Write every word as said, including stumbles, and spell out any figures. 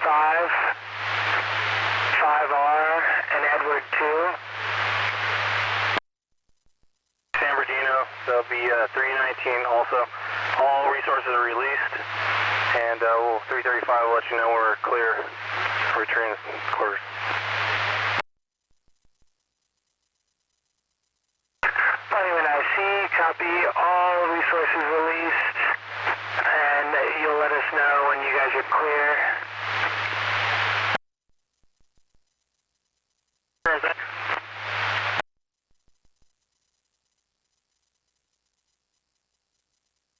five, five R, and Edward two. San Bernardino, there'll be uh, three nineteen also. All resources are released, and uh, we'll, three thirty-five will let you know we're clear for returning quarters. Monument I C, copy, all resources released, and you'll let us know when you guys are clear